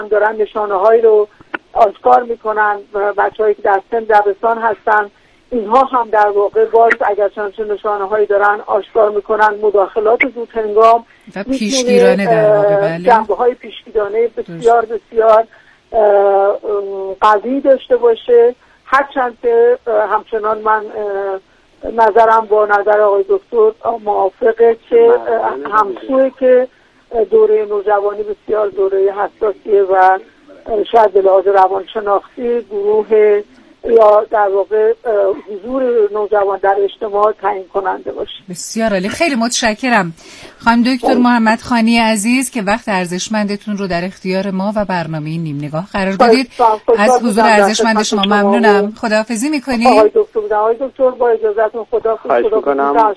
دارن نشانه هایی رو آشکار میکنن و بچه‌هایی که در سن دبستان هستن اینها هم در واقع باز اگر چنین نشانه هایی دارن آشکار میکنن مداخلات زود هنگام و پیشگیرانه در واقع. بله، جنبه های پیشگیرانه بسیار بسیار قوی داشته باشه. هرچند که همچنان من نظرم با نظر آقای دکتر موافقه که همسوه که دوره نوجوانی بسیار دوره حساسیه و شاید به لحاظ روانشناختی گروه یا در واقع حضور نوجوان در اجتماع تعیین کننده باشه. بسیار عالی، خیلی متشکرم خانم دکتر محمد خانی عزیز که وقت ارزشمندتون رو در اختیار ما و برنامه نیم نگاه قرار دادید. از حضور ارزشمند شما ممنونم. خداحافظی میکنیم. آقای دکتر با اجازهتون خداحافظی میکنم.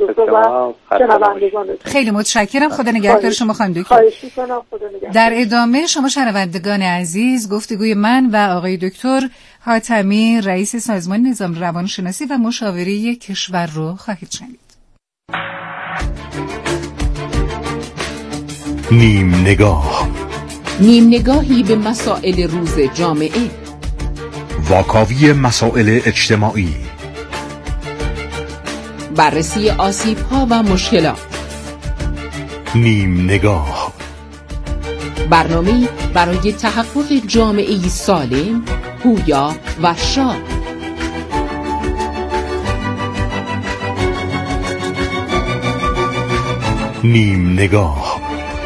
خیلی متشکرم. خدا نگهدار شما خانم دکتر. خواهش میکنم. خدا نگهدار. در ادامه شما شنوندگان عزیز گفتگوی من و آقای دکتر حاتمی رئیس سازمان نظام روانشناسی و مشاوره کشور رو خواهید شنید. نیم نگاه، نیم نگاهی به مسائل روز جامعه، واکاوی مسائل اجتماعی، بررسی آسیب‌ها و مشکلات. نیم نگاه، برنامه‌ای برای تحقق جامعه‌ای سالم، پویا و شاد. نیم نگاه.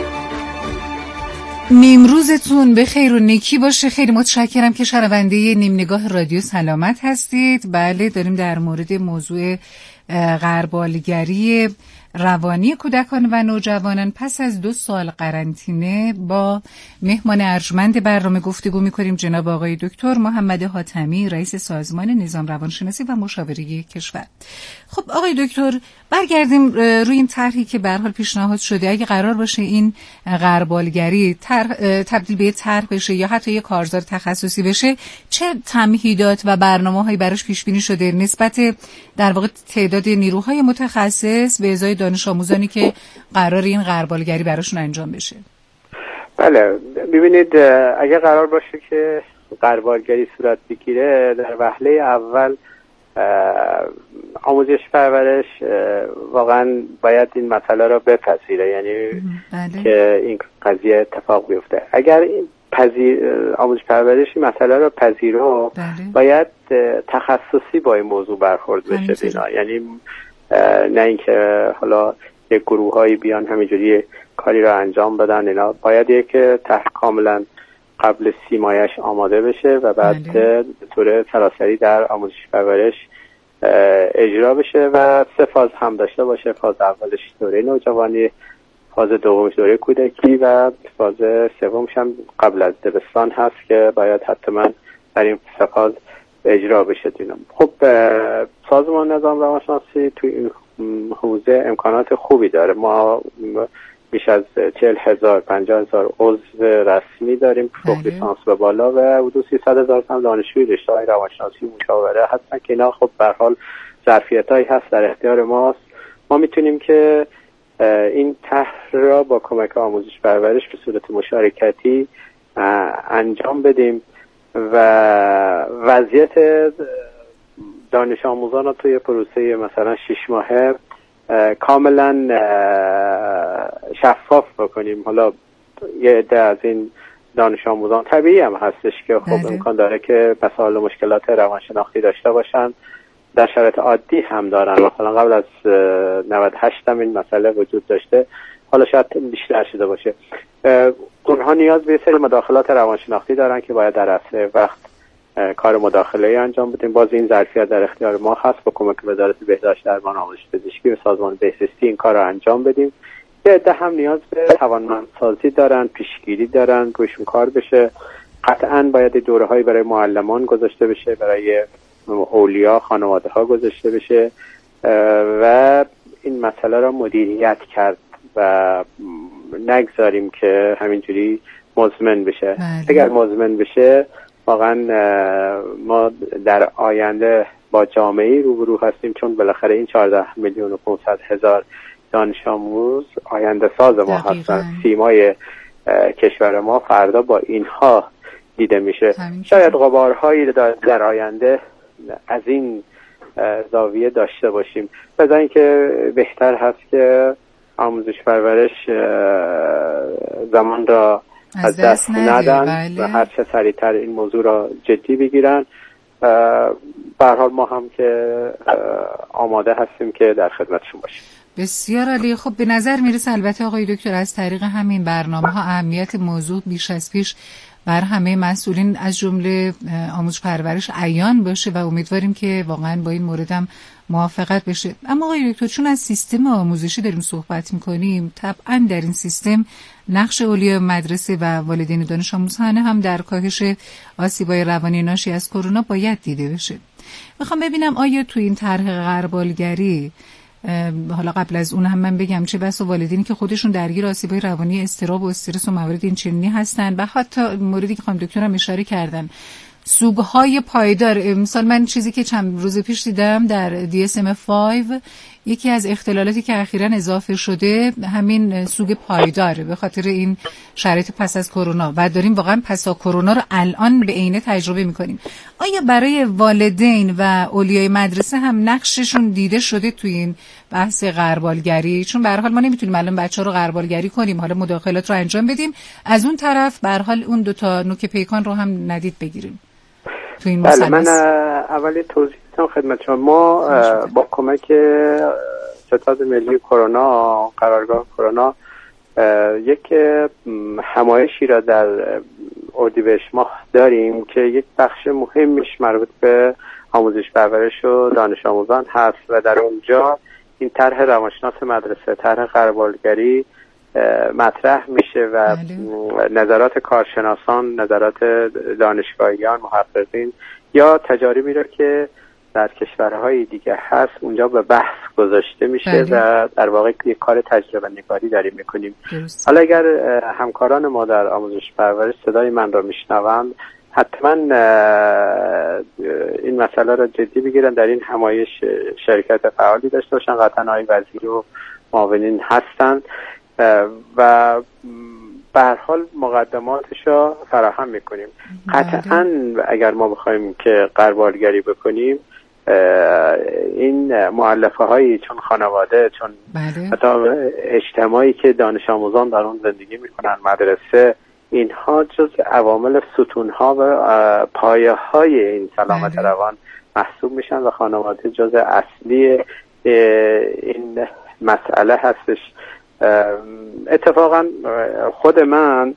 نیم روزتون به خیر و نیکی باشه. خیلی متشکرم که شنونده نیم نگاه رادیو سلامت هستید. بله، داریم در مورد موضوع غربالگری روانی کودکان و نوجوانان پس از 2 سال قرنطینه با مهمان ارجمند برنامه گفتگو می‌کنیم، جناب آقای دکتر محمد حاتمی رئیس سازمان نظام روانشناسی و مشاوره کشور. خب آقای دکتر، برگردیم روی این طرحی که به هر حال پیشنهاد شده. اگه قرار باشه این غربالگری تبدیل به طرح بشه یا حتی یک کارزار تخصصی بشه، چه تمهیدات و برنامه‌هایی براش پیش بینی شده نسبت در واقع تعداد نیروهای متخصص به ازای دانش آموزانی که قرار این غربالگری براشون انجام بشه؟ بله، ببینید اگه قرار باشه که غربالگری صورت بگیره، در وهله اول آموزش پرورش واقعا باید این مسئله را بپذیره، یعنی بله. که این قضیه اتفاق بیفته. اگر این آموزش پرورش این مسئله را پذیره، بله. باید تخصصی با این موضوع برخورد بشه بینا. یعنی نه اینکه حالا یک گروهایی بیان همینجوری کاری را انجام بدن، اینا باید یک طرح کاملا قبل 30 ماهش آماده بشه و بعد به طور سراسری در آموزش پرورش اجرا بشه و 3 فاز هم داشته باشه. فاز اولش دوره نوجوانی، فاز دومش دوره کودکی و فاز سومش هم قبل از دبستان هست که باید حتما در این 3 فاز اجرا بشه. خب سازمان نظام روانشناسی توی این حوزه امکانات خوبی داره. ما بیش از 40,000 50,000 عضو رسمی داریم، فوق لیسانس به بالا و حدود 300,000 هم دانشجوی رشته‌های روانشناسی مشاوره هستن که اینا خب به هر حال ظرفیتایی هست در اختیار ماست. ما میتونیم که این طرح را با کمک آموزش پرورش به صورت مشارکتی انجام بدیم و وضعیت دانش آموزان رو توی پروسه مثلا 6 ماهه کاملا شفاف بکنیم. حالا یه عده از این دانش آموزان طبیعی هم هستش که خب امکان داره که مسائل و مشکلات روانشناختی داشته باشن، در شرایط عادی هم دارن. مثلا قبل از 98 هم این مسئله وجود داشته، حالا شاید بیشتر شده باشه. اونها نیاز به سری مداخلات روانشناختی دارن که باید در اصل وقت کار مداخله انجام بدیم. باز این ظرفیت در اختیار ما هست، با کمک وزارت بهداشت درمان آموزش پزشکی و سازمان بهزیستی این کار رو انجام بدیم. یه عده هم نیاز به توانمندسازی دارن، پیشگیری دارن، روشون کار بشه. قطعاً باید دوره‌هایی برای معلمان گذاشته بشه، برای اولیا خانواده ها گذاشته بشه و این مسئله را مدیریت کرد و نگذاریم که همینجوری مزمن بشه. اگر مزمن بشه واقعا ما در آینده با جامعه‌ای روبرو هستیم، چون بالاخره این 14,500,000 دانش آموز آینده ساز ما هستن، سیمای کشور ما فردا با اینها دیده میشه. شاید غبارهایی در آینده از این زاویه داشته باشیم، بذار اینکه بهتر هست که آموزش پرورش زمان را از دست ندن و هر چه سریعتر این موضوع را جدی بگیرن. به هر حال ما هم که آماده هستیم که در خدمتشون باشیم. بسیار عالی. خب به نظر میرسه البته آقای دکتر از طریق همین برنامه‌ها اهمیت موضوع بیش از پیش بر همه مسئولین از جمله آموزش پرورش عیان باشه و امیدواریم که واقعا با این مورد هم موافقت بشه. اما آقای دکتر چون از سیستم آموزشی داریم صحبت میکنیم، طبعا در این سیستم نقش اولیای مدرسه و والدین دانش آموزان هم در کاهش آسیب‌های روانی ناشی از کرونا باید دیده بشه. میخوام ببینم آیا تو این طرح غربالگری، حالا قبل از اون هم من بگم چه بسا والدینی که خودشون درگیر آسیب‌های روانی، اضطراب و استرس و موارد این چنینی هستن و حتی موردی که خانم دکترم اشاره کردن سوگ‌های پایدار. مثلا من چیزی که چند روز پیش دیدم در DSM-5 یکی از اختلالاتی که اخیراً اضافه شده همین سوگ پایداره به خاطر این شرایط پس از کرونا و داریم واقعا پس از کرونا رو الان به عینه تجربه می‌کنیم. آیا برای والدین و اولیای مدرسه هم نقششون دیده شده توی این بحث غربالگری؟ چون به هر حال ما نمیتونیم الان بچه‌ها رو غربالگری کنیم، حالا مداخلات رو انجام بدیم، از اون طرف به هر حال اون دو تا نوک پیکان رو هم ندید بگیریم تو این مثلث. من اولی توضیح بدم خدمت شما. ما با کمک ستاد ملی کرونا، قرارگاه کرونا، یک همایشی را در اردیبهشت ماه داریم که یک بخش مهمش مربوط به آموزش پرورش و دانش آموزان هست و در اونجا این طرح روانشناس مدرسه، طرح غربالگری مطرح میشه و نظرات کارشناسان، نظرات دانشگاهیان، محققین یا تجاربی را که در کشورهای دیگه هست اونجا به بحث گذاشته میشه و در واقع یک کار تجربه نگاری داریم میکنیم. حالا اگر همکاران ما در آموزش پرورش صدای من را میشنوند حتما این مسئله را جدی بگیرن، در این همایش شرکت فعالی داشته باشن. قطعا آقای وزیر و معاونین هستند و به هر حال مقدماتش را فراهم میکنیم. قطعا اگر ما بخوایم که غربالگری بکنیم، این مؤلفه هایی چون خانواده، چون حتی اجتماعی که دانش آموزان در اون زندگی میکنن، مدرسه، اینها جز عوامل ستونها و پایه های این سلامت روان محسوب میشن و خانواده جز اصلی این مسئله هستش. اتفاقا خود من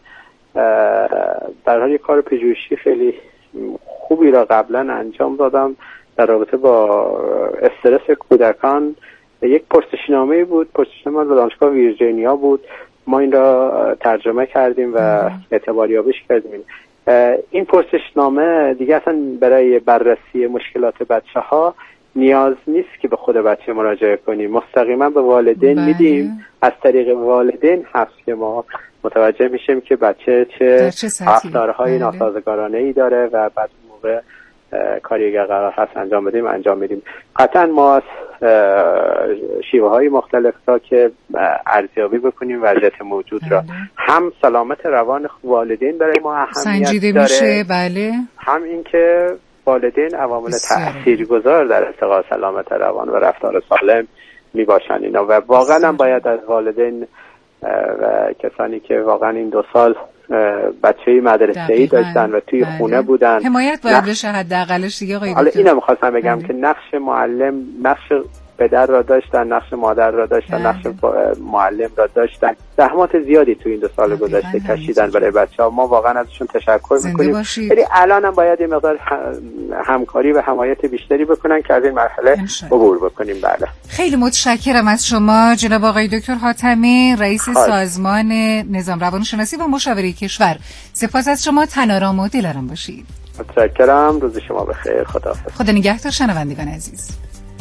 در حال یک کار پژوهشی خیلی خوبی را قبلا انجام دادم در رابطه با استرس کودکان. یک پرسشنامه بود، پرسشنامه به دانشگاه ویرجینیا بود، ما این را ترجمه کردیم و اعتباریابیش کردیم. این پرسشنامه دیگه اصلا برای بررسی مشکلات بچه‌ها نیاز نیست که به خود بچه مراجعه کنیم، مستقیما به والدین میدیم. از طریق والدین هست که ما متوجه میشیم که بچه چه رفتارهای ناسازگارانه‌ای داره و بعد موقع کاری اگر قرار هست انجام بدیم انجام میدیم. قطعا ما از شیوه‌های مختلف را که ارزیابی بکنیم وضعیت موجود را، هم سلامت روان والدین برای ما اهمیت سنجیده داره، میشه، بله، هم اینکه والدین عوامل تاثیرگذار در ارتقاء سلامت روان و رفتار سالم میباشن اینا و واقعا هم باید از والدین و کسانی که واقعا این 2 سال بچه‌ای مدرسه‌ای داشتن و توی خونه بودن حمایت باید بشه حداقلش دیگه. آقای حالا اینو می‌خواستم بگم که نقش معلم، نقش پدر را داشتن، نقش مادر را داشتن، نقش معلم را داشتن. زحمات زیادی تو این 2 سال گذشته کشیدن برای بچه‌ها. ما واقعا ازشون تشکر می‌کنیم. ولی الان هم باید یه مقدار همکاری و حمایت بیشتری بکنن که از این مرحله عبور بکنیم. بله. خیلی متشکرم از شما جناب آقای دکتر حاتمی، رئیس سازمان نظام روانشناسی و مشاوره کشور. سپاس از شما، تن‌آرام و دلارام باشید. متشکرم. روز شما بخیر. خداحافظ. خدا نگهدار شنوندگان عزیز.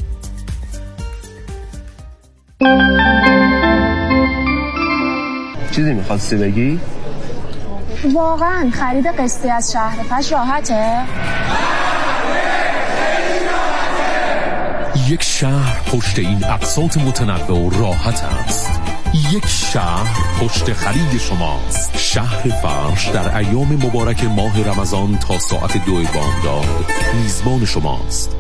چیزی میخواستی بگی؟ واقعا خرید قسطی از شهر فش راحته؟ یک شهر پشت این اقساط متنوع و راحت است. یک شهر پشت خرید شماست. شهر فرش در ایام مبارک ماه رمضان تا ساعت 2 بامداد میزبان شماست.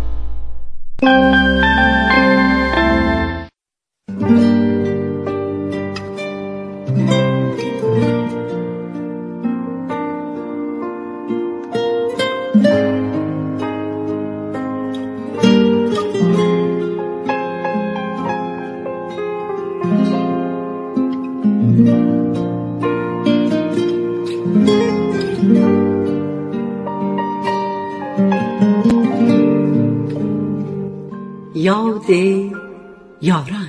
یاد یاران.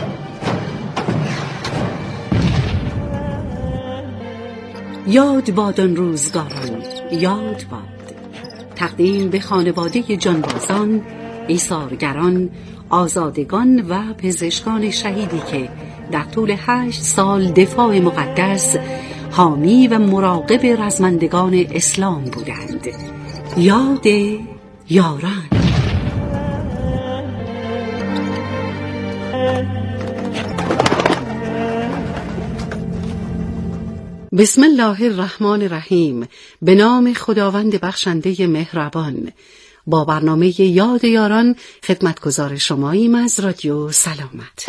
یاد باد آن روزگاران، یاد باد. تقدیم به خانواده جانبازان، ایثارگران، آزادگان و پزشکان شهیدی که در طول 8 سال دفاع مقدس، حامی و مراقب رزمندگان اسلام بودند. یاد یاران. بسم الله الرحمن الرحیم. به نام خداوند بخشنده مهربان. با برنامه یاد یاران خدمتگزار شماییم از رادیو سلامت.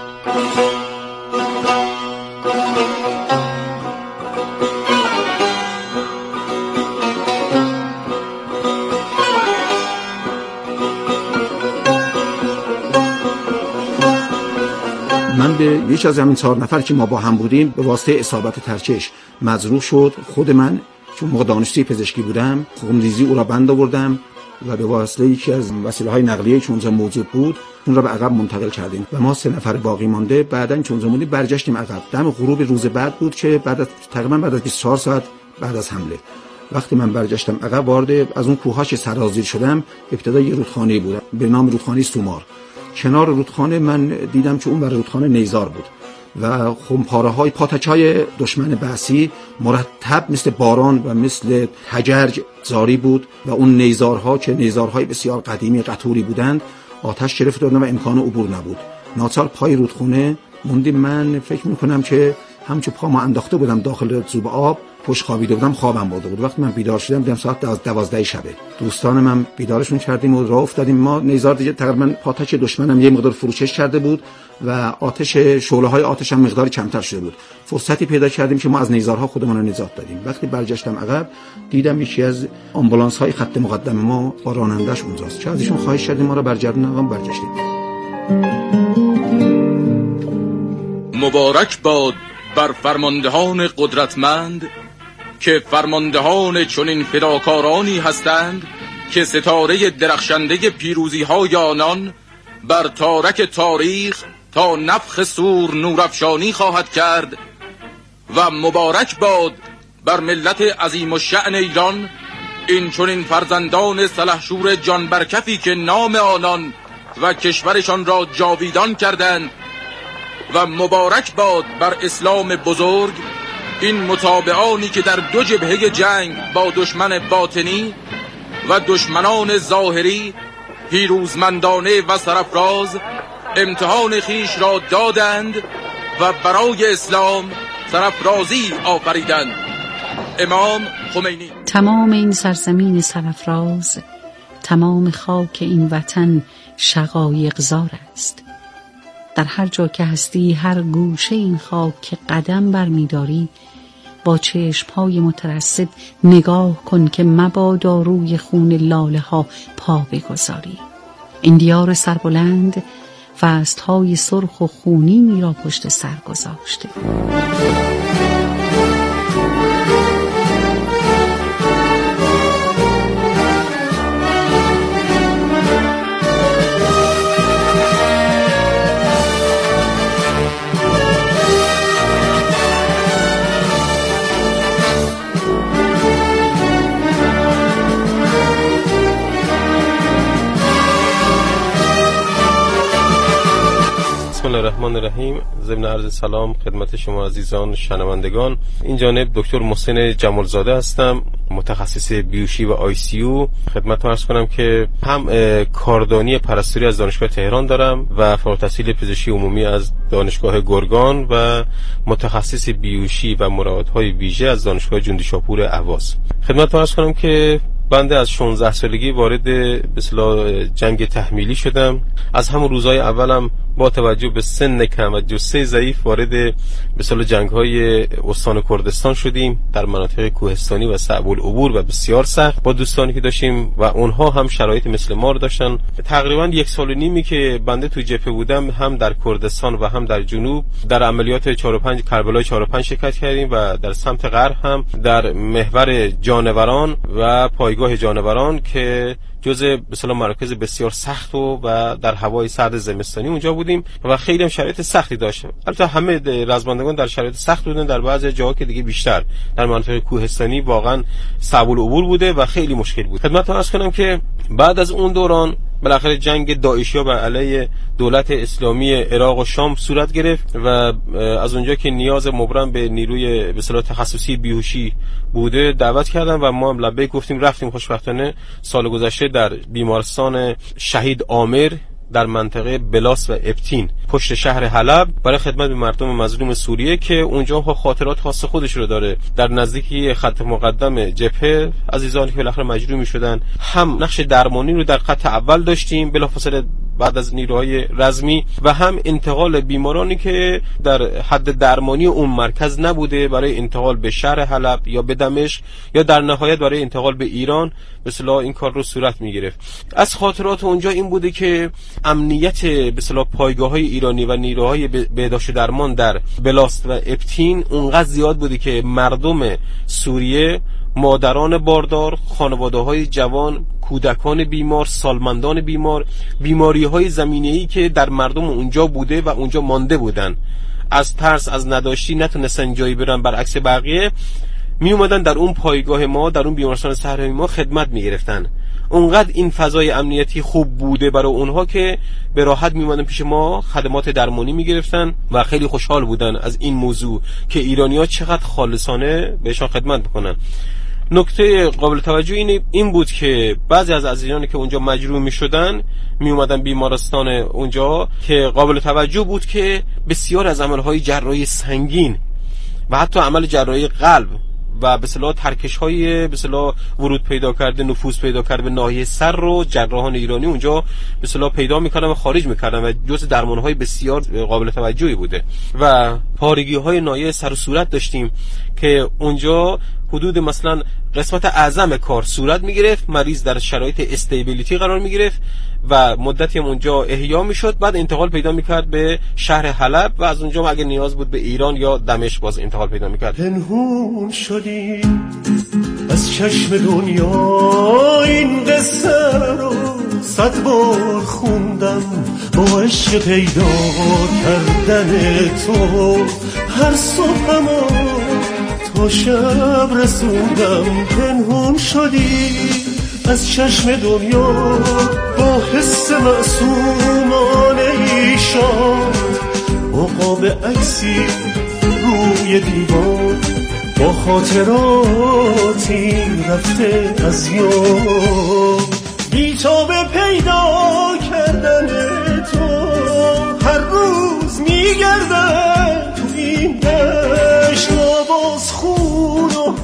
من به یکی از همین 4 نفر که ما با هم بودیم به واسطه اصابت ترچش مجروح شد. خود من چون موقع دانشجوی پزشکی بودم خونریزی او را بند آوردم و به واسطه یکی از وسیله‌های نقلیه چون اونجا موجود بود اون را به عقب منتقل کردیم و ما 3 نفر باقی مانده بعداً چون زمانی برگشتیم عقب. دم غروب روز بعد بود که تقریبا بعد از 24 ساعت بعد از حمله وقتی من برگشتم عقب وارد از اون کوه‌هاش سرازیر شدم. ابتدا یه رودخانه بود به نام رودخانه سومار. کنار رودخانه من دیدم که اون بر رودخانه نیزار بود و خمپاره‌های پاتچای دشمن بعثی مرتب مثل باران و مثل حجرج جاری بود و اون نیزارها که نیزارهای بسیار قدیمی قطوری بودند آتش گرفت و امکان عبور نبود. ناچار پای رودخانه موندیم. من فکر می‌کنم که همچون پامو انداخته بودم داخل جوب آب پشت خوابیده بودم، خوابم برده بود. وقتی من بیدار شدم دیدم ساعت 12 شبه. دوستان من بیدارشون کردیم و راه افتادیم. ما نیزار دیگه تقریبا پاتچ دشمنم یه مقدار فروکش کرده بود و آتش شعله‌های آتش هم مقدار کمتر شده بود. فرصتی پیدا کردیم که ما از نیزارها خودمون رو نجات دادیم. وقتی برگشتم عقب دیدم یکی از آمبولانس‌های خط مقدم ما با راننده‌اش اونجاست. چه ازشون خواهش کردیم ما رو برگردونن. برگشتیم. مبارک باد بر فرماندهان قدرتمند که فرماندهان چنین فداکارانی هستند که ستاره درخشنده پیروزی های آنان بر تارک تاریخ تا نفخ صور نورافشانی خواهد کرد. و مبارک باد بر ملت عظیم الشأن ایران، این چنین فرزندان سلحشور جان برکفی که نام آنان و کشورشان را جاویدان کردند. و مبارک باد بر اسلام بزرگ، این متابعانی که در 2 جبهه جنگ با دشمن باطنی و دشمنان ظاهری پیروزمندانه و سرافراز امتحان خیش را دادند و برای اسلام سرافرازی آفریدند. امام خمینی. تمام این سرزمین سرافراز، تمام خاک این وطن شقایق زار است. در هر جا که هستی، هر گوشه این خاک که قدم برمی‌داری، با چشم‌های مترصد نگاه کن که مبادا روی خون لاله ها پا بگذاری. این دیار سربلند فصل‌های سرخ و خونینی را پشت سر گذاشته. بسم الله الرحمن الرحیم. ضمن عرض سلام خدمت شما عزیزان شنوندگان. این جانب دکتر محسن جمالزاده هستم، متخصص بیوشی و ICU. خدمتتون عرض کنم که هم کاردانی پرستاری از دانشگاه تهران دارم و فارغ التحصیل پزشکی عمومی از دانشگاه گرگان و متخصص بیوشی و مراودهای ویژه از دانشگاه جندیشاپور اهواز. خدمتتون عرض کنم که بنده از 16 سالگی وارد به اصطلاح جنگ تحمیلی شدم. از همون روزهای اولم با توجه به سن کم و جثه ضعیف وارد به اصطلاح جنگ‌های استان کردستان شدیم در مناطق کوهستانی و صعب العبور و بسیار سخت با دوستانی که داشتیم و اونها هم شرایط مثل ما رو داشتن. تقریبا 1.5 سال که بنده تو جبهه بودم هم در کردستان و هم در جنوب در عملیات 4 و 5 کربلای 4 و 5 شرکت کردیم و در سمت غرب هم در محور جانوران و پایگاه جانوران که جزء به اصطلاح مراکز بسیار سخت و در هوای سرد زمستانی اونجا بودیم و خیلی هم شرایط سختی داشت. البته همه رزمندگان در شرایط سخت بودن، در بعضی جاها که دیگه بیشتر در مناطق کوهستانی واقعا صعب العبور بوده و خیلی مشکل بود. خدمتتون عرض کنم که بعد از اون دوران بالاخره جنگ داعشیا بر علیه دولت اسلامی عراق و شام صورت گرفت و از اونجا که نیاز مبرم به نیروی به اصطلاح تخصصی بیهوشی بوده دعوت کردن و ما هم لبیک گفتیم رفتیم. خوشبختانه سال گذشته در بیمارستان شهید عامر در منطقه بلاس و ابتین پشت شهر حلب برای خدمت به مردم مظلوم سوریه که اونجا خاطرات خاص خودش رو داره. در نزدیکی خط مقدم جبهه عزیزانی که بالاخره مجروح می‌شدن هم نقش درمانی رو در خط اول داشتیم بلافاصله بعد از نیروهای رزمی و هم انتقال بیمارانی که در حد درمانی اون مرکز نبوده برای انتقال به شهر حلب یا به دمشق یا در نهایت برای انتقال به ایران به اصطلاح این کار رو صورت می‌گرفت. از خاطرات اونجا این بوده که امنیت به اصطلاح پایگاه‌های ایرانی و نیروهای بهداشت درمان در بلاست و ابتین اونقدر زیاد بوده که مردم سوریه، مادران باردار، خانواده‌های جوان، کودکان بیمار، سالمندان بیمار، بیماری‌های زمینه‌ای که در مردم اونجا بوده و اونجا مانده بودن، از ترس از نداشتی نتونستن جایی برن، برعکس بقیه می اومدن در اون پایگاه ما، در اون بیمارستان صحرایی ما خدمت می گرفتن. اونقدر این فضای امنیتی خوب بوده برای اونها که به راحت می اومدن پیش ما خدمات درمانی می گرفتن و خیلی خوشحال بودن از این موضوع که ایرانی‌ها چقدر خالصانه بهشون خدمت بکنن. نکته قابل توجه این بود که بعضی از عزیزانی که اونجا مجروح می شدن می اومدن بیمارستان اونجا که قابل توجه بود که بسیار از عملهای جراحی سنگین و حتی عمل جراحی قلب و به اصطلاح ترکش‌های به اصطلاح ورود پیدا کرده، نفوذ پیدا کرده به ناحیه سر رو جراحان ایرانی اونجا به اصطلاح پیدا می‌کردن و خارج می‌کردن و جزء درمان‌های بسیار قابل توجهی بوده. و پارگی‌های ناحیه سر و صورت داشتیم که اونجا حدود مثلا قسمت اعظم کار صورت می‌گرفت، مریض در شرایط استیبیلیتی قرار می‌گرفت و مدتی هم اونجا احیا میشد، بعد انتقال پیدا میکرد به شهر حلب و از اونجا اگه نیاز بود به ایران یا دمشق باز انتقال پیدا میکرد. پنهون شدی از چشم دنیا، این قصه رو 100 بار خوندم با عشق پیدا کردن تو، هر صبحم تا شب رسوندم. پنهون شدی از چشم دنیا با حس معصومانه ایشان، با قاب عکسی روی دیوار، با خاطراتی رفته از یاد. بی‌تاب پیدا کردن تو هر روز میگردم تو این دشت، آواز خون و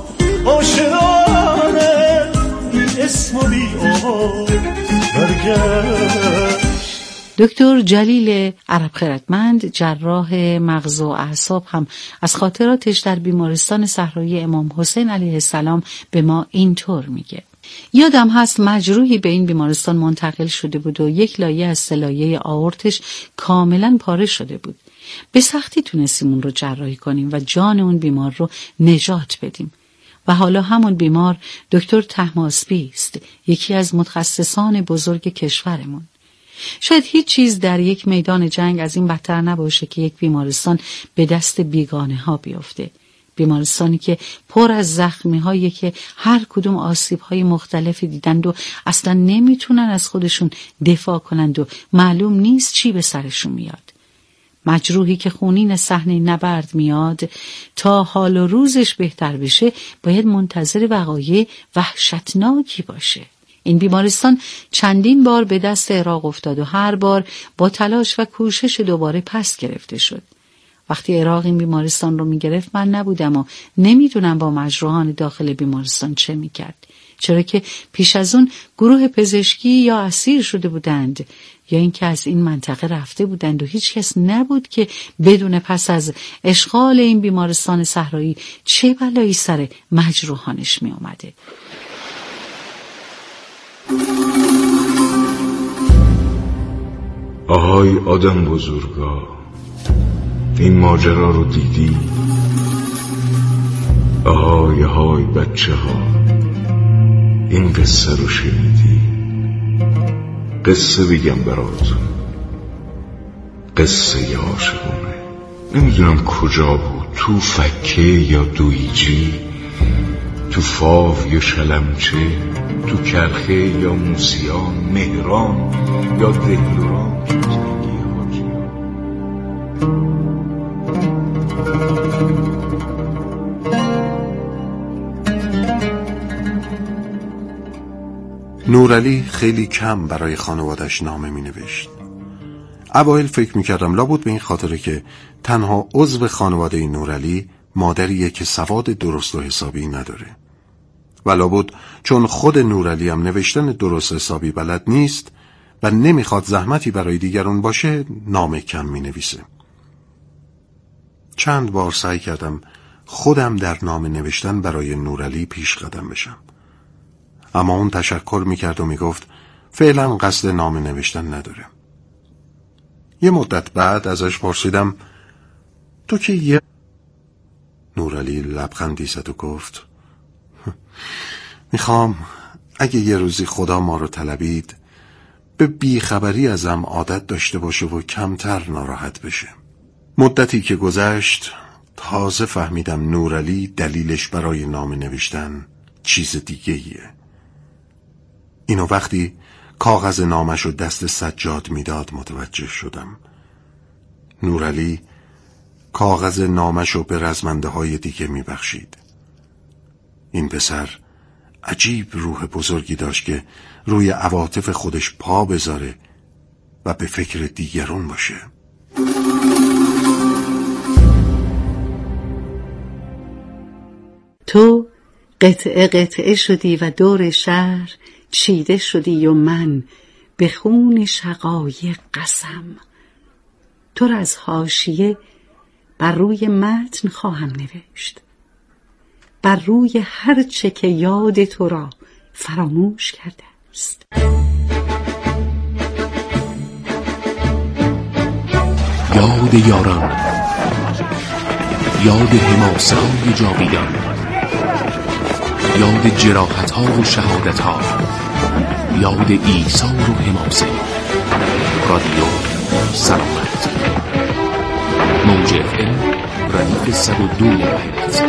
آشنانه اسم و بی آواز برگشت. دکتر جلیل عرب خیرتمند، جراح مغز و اعصاب، هم از خاطراتش در بیمارستان صحرایی امام حسین علیه السلام به ما اینطور میگه: یادم هست مجروحی به این بیمارستان منتقل شده بود و یک لایه از 3 لایه آورتش کاملا پاره شده بود. به سختی تونستیم اون رو جراحی کنیم و جان اون بیمار رو نجات بدیم. و حالا همون بیمار دکتر طهماسبی است، یکی از متخصصان بزرگ کشورمون. شاید هیچ چیز در یک میدان جنگ از این بدتر نباشه که یک بیمارستان به دست بیگانه ها بیفته. بیمارستانی که پر از زخمی هایی که هر کدوم آسیب های مختلفی دیدند و اصلا نمیتونن از خودشون دفاع کنند و معلوم نیست چی به سرشون میاد. مجروحی که خونین صحنه نبرد میاد تا حال و روزش بهتر بشه باید منتظر وقایع وحشتناکی باشه. این بیمارستان چندین بار به دست عراق افتاد و هر بار با تلاش و کوشش دوباره پس گرفته شد. وقتی عراق این بیمارستان رو میگرفت من نبودم و نمیدونم با مجروحان داخل بیمارستان چه میکرد، چرا که پیش از اون گروه پزشکی یا اسیر شده بودند یا اینکه از این منطقه رفته بودند و هیچ کس نبود که بدون پس از اشغال این بیمارستان صحرایی چه بلایی سر مجروحانش می اومده. آهای آدم بزرگا، این ماجرا رو دیدی؟ آهای بچه ها، این قصه رو شنیدی؟ قصه بگم براتون، قصه عاشقونه. نمیدونم کجا بود، تو فکه یا دویجی، تو فاو یا شلمچه، تو کرخه یا موسیان، مهران یا دهلوران، نورعلی خیلی کم برای خانوادش نامه می نوشت. اوایل فکر می کردم لابد به این خاطره که تنها عضو خانواده نورعلی مادریه که سواد درست و حسابی نداره و لابد چون خود نورعلی هم نوشتن درست حسابی بلد نیست و نمیخواد زحمتی برای دیگران باشه نامه کم می نویسه. چند بار سعی کردم خودم در نامه نوشتن برای نورعلی پیش قدم بشم، اما اون تشکر میکرد و میگفت فعلا قصد نامه نوشتن نداره. یه مدت بعد ازش پرسیدم تو که یه نورعلی لبخندی زد و گفت میخوام اگه یه روزی خدا ما رو طلبید به بیخبری ازم عادت داشته باشه و کمتر ناراحت بشه. مدتی که گذشت تازه فهمیدم نورعلی دلیلش برای نامه نوشتن چیز دیگه ایه. اینو وقتی کاغذ نامش رو دست سجاد میداد متوجه شدم. نورعلی کاغذ نامش رو به رزمنده های دیگه میبخشید. این پسر عجیب روح بزرگی داشت که روی عواطف خودش پا بذاره و به فکر دیگران باشه. تو قطعه قطعه شدی و دور شهر چیده شدی و من به خون شقایق قسم. تو را از حاشیه بر روی متن خواهم نوشت، بر روی هر چه که یاد تو را فراموش کرده است. یاد یاران، یاد حماسه های جاویدان، یاد جراحت ها و شهادت ها، یاد ایثار و حماسه. رادیو سلامت، موج FM ردیف 102 ممیز.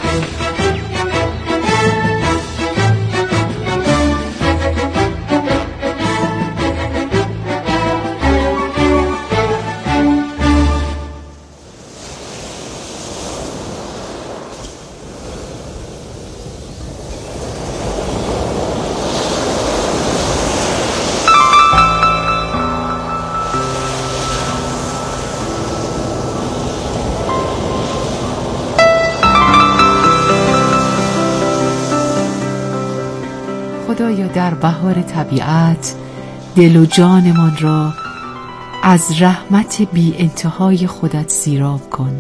خدایا در بهار طبیعت دل و جانمان را از رحمت بی انتهای خودت سیراب کن.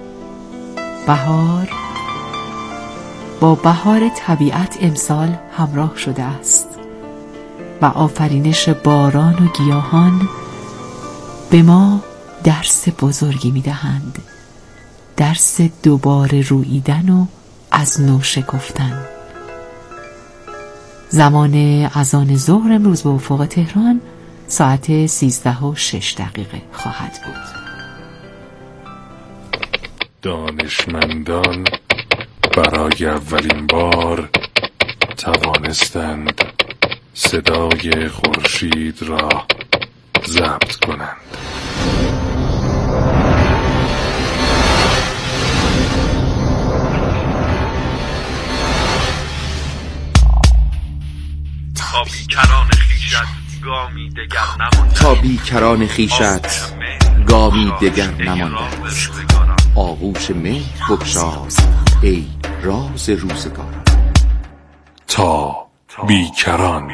بهار با بهار طبیعت امسال همراه شده است و آفرینش باران و گیاهان به ما درس بزرگی می‌دهند، درس دوباره روییدن و از نو شکفتن. زمان اذان ظهر امروز به افق تهران ساعت 13:06 خواهد بود. دانشمندان برای اولین بار توانستند صدای خورشید را ضبط کنند. تا بیکران خویشت گامی دگر نمانده است. آغوش مهر بگشای ای راز روزگاران. تا بیکران.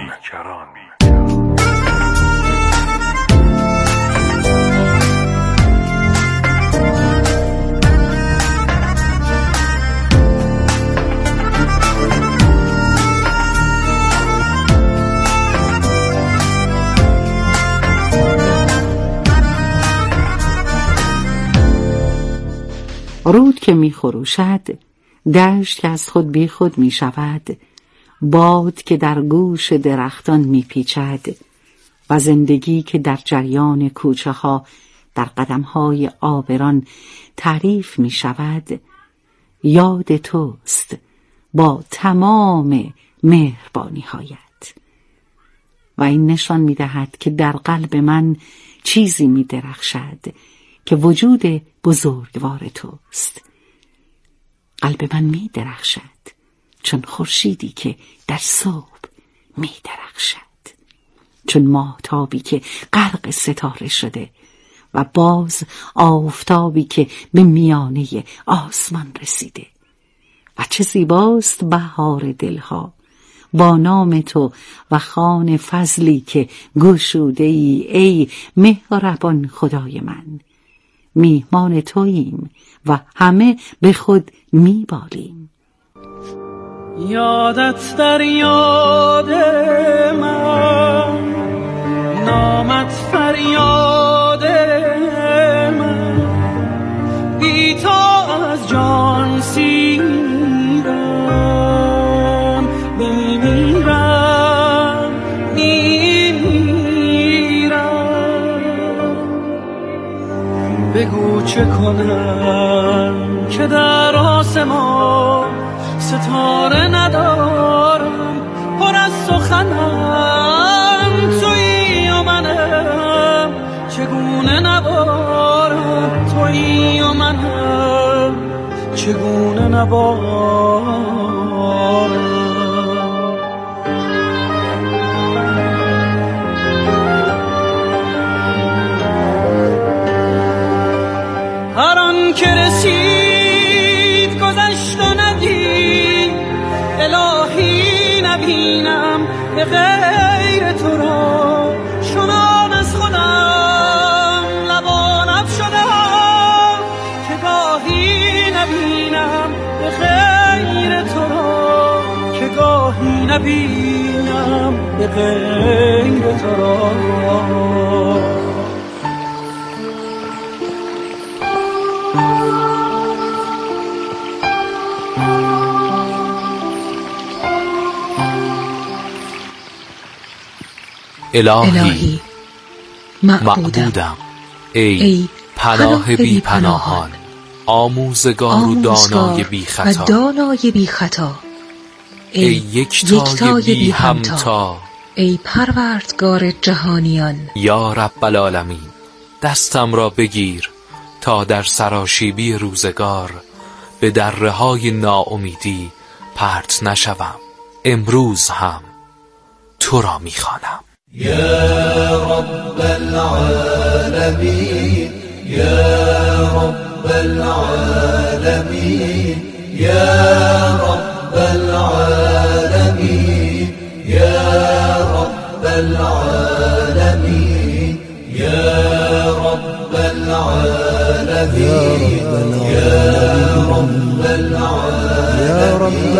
رود که می خروشد، دشت که از خود بی خود می شود، باد که در گوش درختان می پیچد و زندگی که در جریان کوچه ها در قدم های آبران تعریف می شود، یاد توست با تمام مهربانی هایت. و این نشان می دهد که در قلب من چیزی می درخشد که وجود بزرگوار توست. قلب من می درخشد چون خورشیدی که در صبح می درخشد، چون ماهتابی که غرق ستاره شده و باز آفتابی که به میانه آسمان رسیده. و چه زیباست بهار دلها با نام تو و خوان فضلی که گشوده ای مهربان خدای من. میهمان توییم و همه به خود میبالیم. یادت در یاد من، نامت فریاد من، بی تو از جان سیرم، میمیرم بگو چه کنم که در آسمان ستاره ندارم، پر از سخنم تویی و منم، چگونه نبارم تویی و منم، چگونه نبارم. هر آن که رسید گذشت و ندید، الهی نبینم به غیر تو را، چنان از خودم لبانم شدم که گاهی نبینم به غیر تو را، که گاهی نبینم به غیر تو را. الهی معبودم ای پناه بی پناهان، آموزگار و دانای بی خطا، ای یکتای بی همتا، ای پروردگار جهانیان. یا رب العالمین، دستم را بگیر تا در سراشیبی روزگار به دره‌های ناامیدی پرت نشوم. امروز هم تو را می‌خوانم. يا رب العالمين، يا رب العالمين، يا رب العالمين، يا رب العالمين، يا رب العالمين، يا رب العالمين، يا رب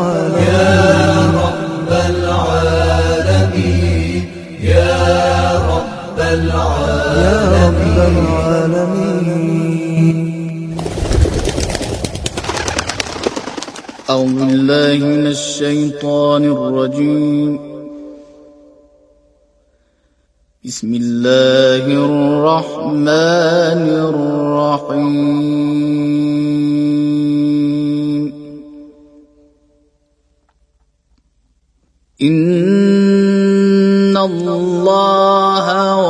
العالمين، يا رب العالمين. أعوذ بالله من الشيطان الرجيم. بسم الله الرحمن الرحيم. إن الله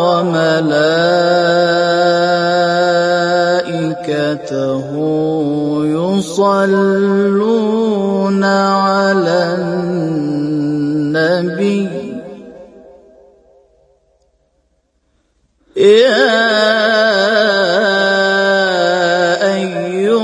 وملائكته يصلون على النبي يا